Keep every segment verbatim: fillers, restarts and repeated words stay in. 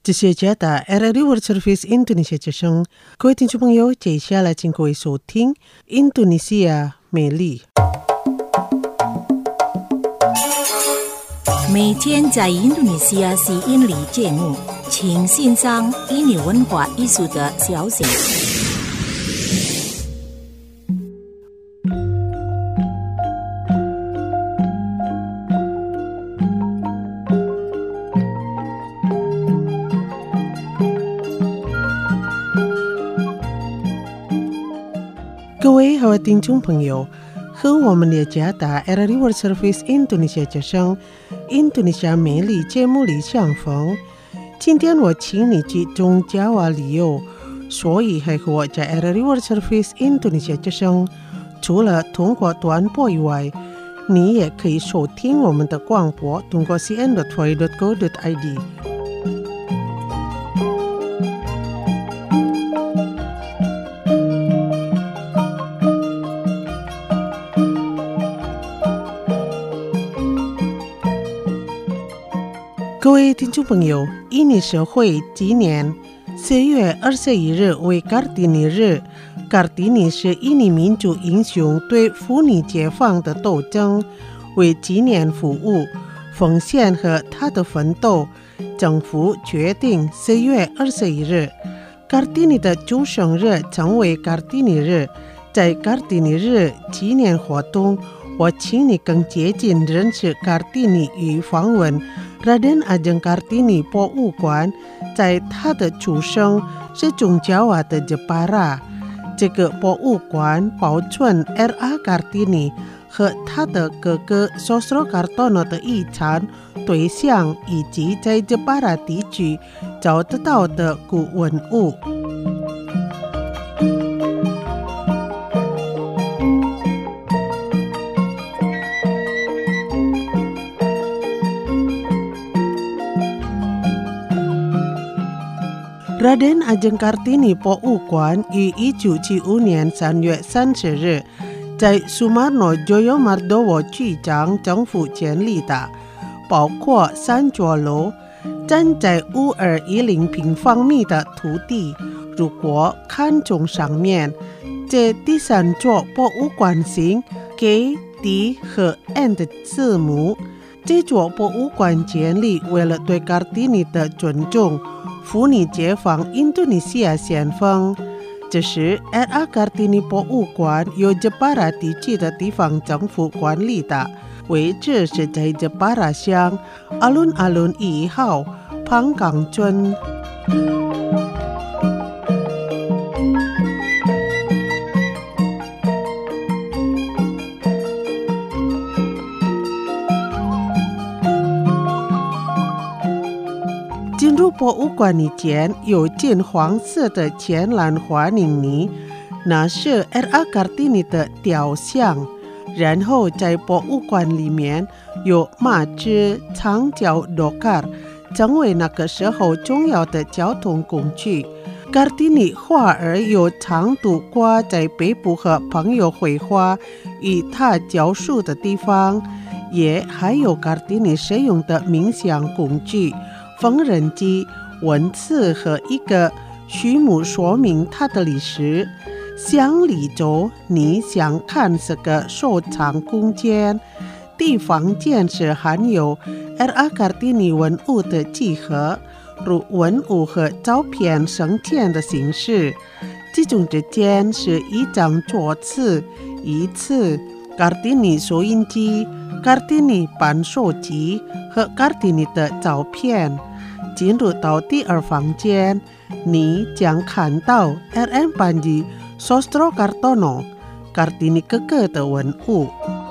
这是加拿大 R R I World Service Indonesia 之声，各位听众朋友，接下来请各位收听印度尼西亚美丽。 每天在印度尼西亚是印尼节目，请欣赏印尼文化艺术的消息。 各位好，听众朋友，和我们的加拿大 R R I World Service Indonesia 之声印度尼西亚美丽节目里相逢。今天我请你去中加瓦旅游，所以还和我在 R R I World Service Indonesia 之声，除了通过短波以外，你也可以收听我们的广播，通过 c n dot f o i dot co dot i d。各位听众朋友，印尼社会纪念四月二十一日为卡尔蒂尼日。卡尔蒂尼是印尼民族英雄对妇女解放的斗争，为纪念服务、奉献和他的奋斗，政府决定四月二十一日。卡尔蒂尼的出生日成为卡尔蒂尼日。在卡尔蒂尼日纪念活动，我请你更接近认识卡尔蒂尼与访问Raden Ajeng Kartini 博物馆。在他的出生是中加瓦的 Jepara。 这个博物馆保存 R A Kartini 和他的哥哥 Sosro Kartono 的遗产、对象以及在 Jepara 地区找得到的古文物。Raden Ajeng Kartini 博物馆于一九七五年三月三十日在 Sumarno Joyomardowo 区长政府建立的，包括三座楼，占在五千二百一十平方米的土地。如果看从上面，这第三座博物馆形 K、D 和 N 的字母。这座博物馆建立为了对卡尔蒂尼的尊重，妇女解放印度尼西亚先锋。这是 R A Kartini 博物馆由 Jepara 地区的地方政府管理的，位置是在 Jepara 乡 Alun-Alun 一号庞港村。进入博物馆里前有金黄色的浅蓝花泥泥，那是 R A Kartini 的雕像。然后在博物馆里面有马车、长脚 Dokar， 成为那个时候重要的交通工具。卡尔蒂尼花儿有长度挂在背部和朋友绘画与他教书的地方，也还有卡尔蒂尼使用的冥想工具、缝纫机、文字和一个序幕说明它的历史。乡里州你想看是个收藏空间，地方间是含有 R A Kartini 文物的集合，如文物和照片生前的形式。这种之间是一张桌子、椅子、卡尔蒂尼收音机、卡尔蒂尼扳手机和卡尔蒂尼的照片。进入到第二房间，你将看到 R M 班级 Sosro Kartono 卡尔蒂尼哥哥的文物。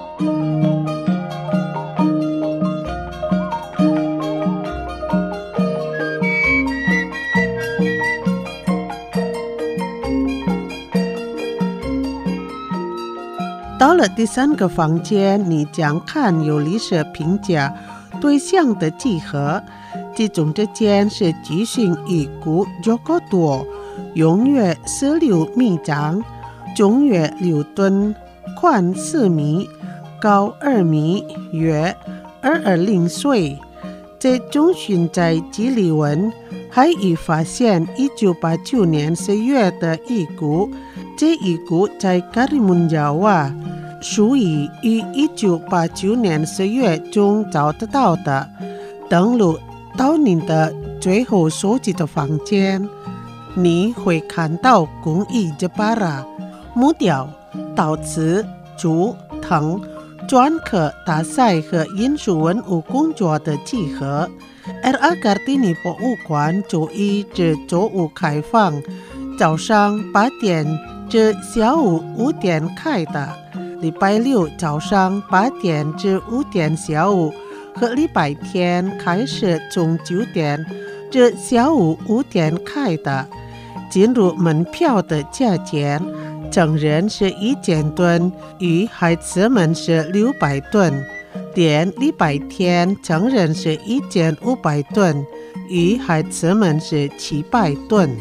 到了第三个房间，你将看有历史评价对象的集合。这种之间是巨型鱼骨 Joko Tua， 永约十六米长，重约六吨，宽四米，高二米，约二二零岁。这中旬在吉利文还已发现一九八九年十月的遗骨，这遗骨在卡里mun亚瓦，属于于一九八九年十月中找得到的。登录到你的最后收集的房间，你会看到工艺的巴拉、木雕、陶瓷、竹、藤、篆刻、大赛和艺术文物工作的集合。R A Kartini 博物馆周一至周五开放，早上八点至下午五点开的，礼拜六早上八点至五点下午，和礼拜天开始从九点至下午五点开的。进入门票的价钱，成人是一千吨，与孩子们是六百吨。连礼拜天成人是一千五百吨，与孩子们是七百吨。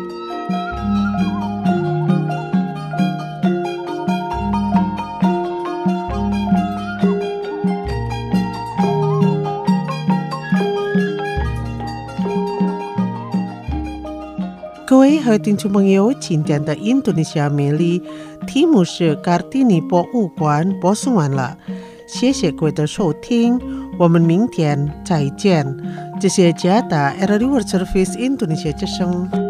各位和听众朋友，今天的印度尼西亚美丽题目是卡蒂尼博物馆播送完了。谢谢各位的收听，我们明天再见。这是加达 R A World Service Indonesia 之声。